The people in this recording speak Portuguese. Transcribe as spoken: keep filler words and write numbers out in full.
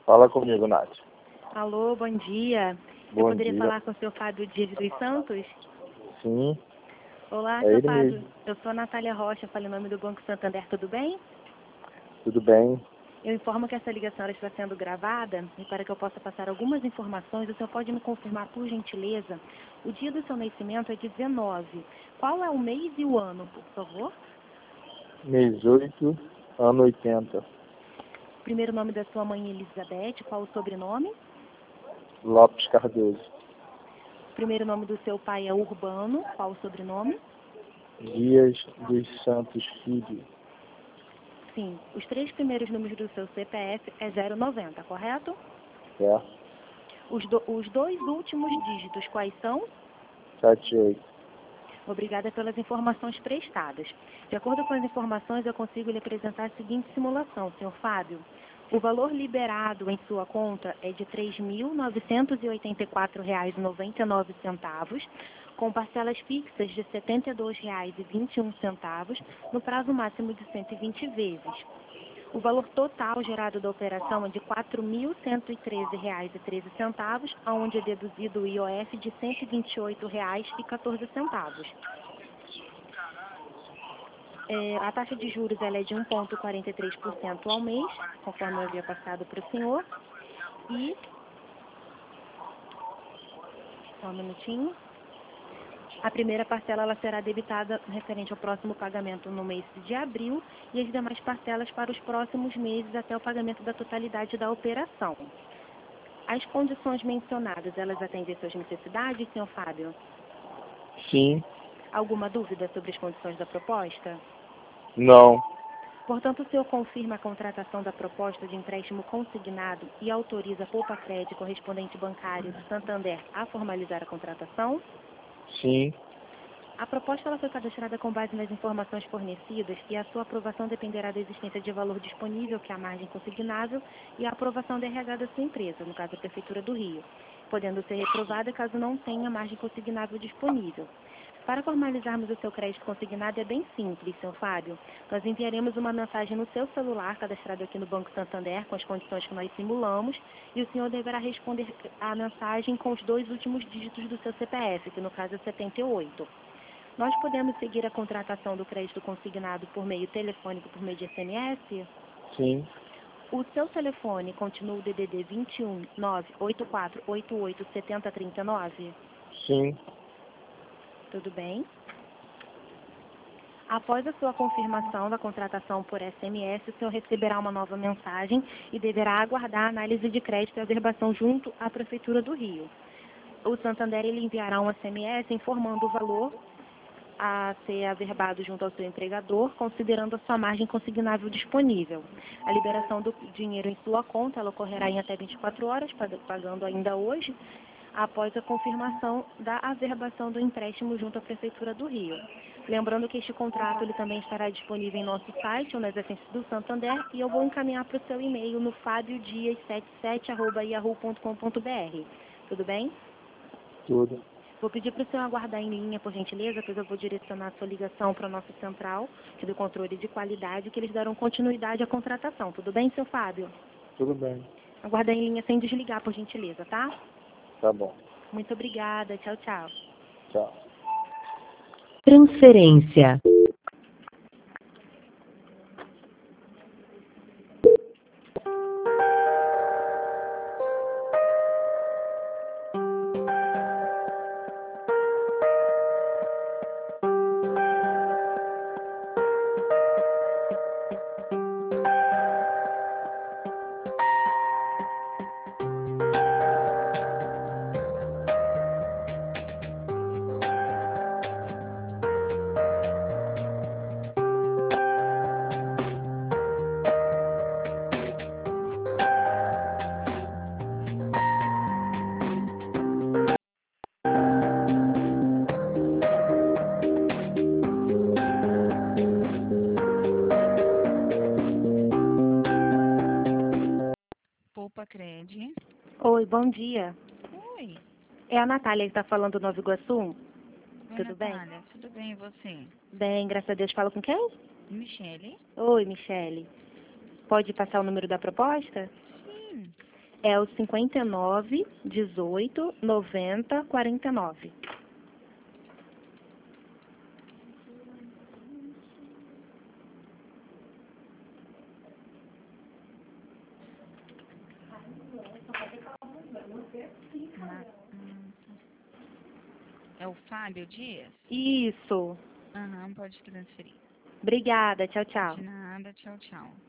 Fala comigo, Nath. Alô, bom dia. Bom Eu poderia dia. falar com o seu Fábio Dias dos Santos? Sim, Olá, é seu ele Fábio. mesmo. Eu sou a Natália Rocha, falo em nome do Banco Santander, tudo bem? Tudo bem? Eu informo que essa ligação ela está sendo gravada e para que eu possa passar algumas informações, o senhor pode me confirmar, por gentileza, o dia do seu nascimento é dezenove. Qual é o mês e o ano, por favor? Mês oito, ano oitenta. Primeiro nome da sua mãe, Elizabeth. Qual o sobrenome? Lopes Cardoso. Primeiro nome do seu pai é Urbano. Qual o sobrenome? Dias dos Santos Filho. Sim. Os três primeiros números do seu C P F é zero noventa, correto? Certo? Os, do, os dois últimos dígitos, quais são? Sete oito. Obrigada pelas informações prestadas. De acordo com as informações, eu consigo lhe apresentar a seguinte simulação, senhor Fábio. O valor liberado em sua conta é de três mil novecentos e oitenta e quatro reais e noventa e nove centavos, com parcelas fixas de setenta e dois reais e vinte e um centavos, no prazo máximo de cento e vinte vezes. O valor total gerado da operação é de quatro mil cento e treze reais e treze centavos, onde é deduzido o I O F de cento e vinte e oito reais e quatorze centavos. É, a taxa de juros ela é de um vírgula quarenta e três por cento ao mês, conforme eu havia passado para o senhor. E, só um minutinho. A primeira parcela ela será debitada referente ao próximo pagamento no mês de abril e as demais parcelas para os próximos meses até o pagamento da totalidade da operação. As condições mencionadas, elas atendem às suas necessidades, senhor Fábio? Sim. Alguma dúvida sobre as condições da proposta? Não. Portanto, o senhor confirma a contratação da proposta de empréstimo consignado e autoriza a Poupa Crédito correspondente bancário do Santander a formalizar a contratação? Sim. A proposta ela foi cadastrada com base nas informações fornecidas e a sua aprovação dependerá da existência de valor disponível, que é a margem consignável, e a aprovação da R H da sua empresa, no caso a Prefeitura do Rio, podendo ser reprovada caso não tenha margem consignável disponível. Para formalizarmos o seu crédito consignado é bem simples, seu Fábio. Nós enviaremos uma mensagem no seu celular, cadastrado aqui no Banco Santander, com as condições que nós simulamos, e o senhor deverá responder a mensagem com os dois últimos dígitos do seu C P F, que no caso é setenta e oito. Nós podemos seguir a contratação do crédito consignado por meio telefônico, por meio de S M S? Sim. O seu telefone continua o D D D vinte e um, nove oito quatro oito oito sete zero três nove? Sim. Tudo bem? Após a sua confirmação da contratação por S M S, o senhor receberá uma nova mensagem e deverá aguardar a análise de crédito e averbação junto à Prefeitura do Rio. O Santander ele enviará um S M S informando o valor a ser averbado junto ao seu empregador, considerando a sua margem consignável disponível. A liberação do dinheiro em sua conta ela ocorrerá em até vinte e quatro horas, pagando ainda hoje, após a confirmação da averbação do empréstimo junto à Prefeitura do Rio. Lembrando que este contrato ele também estará disponível em nosso site, ou nas agências do Santander, e eu vou encaminhar para o seu e-mail no fabio dias setenta e sete arroba yahoo ponto com ponto br. Tudo bem? Tudo. Vou pedir para o senhor aguardar em linha, por gentileza, pois eu vou direcionar a sua ligação para a nossa central do controle de qualidade, que eles darão continuidade à contratação. Tudo bem, seu Fábio? Tudo bem. Aguardar em linha sem desligar, por gentileza, tá? Tá bom. Muito obrigada. Tchau, tchau. Tchau. Transferência. Poupa Cred. Oi, bom dia. Oi. É a Natália que está falando do Nova Iguaçu? Oi, Tudo Natália. Tudo bem, e você? bem? Bem, graças a Deus. Fala com quem? Michele? Oi, Michele. Pode passar o número da proposta? Sim. É o cinquenta e nove, dezoito, noventa, quarenta e nove. Ma- hum, É o Fábio Dias? Isso. Aham, pode transferir. Obrigada. Tchau, tchau. De nada, tchau, tchau.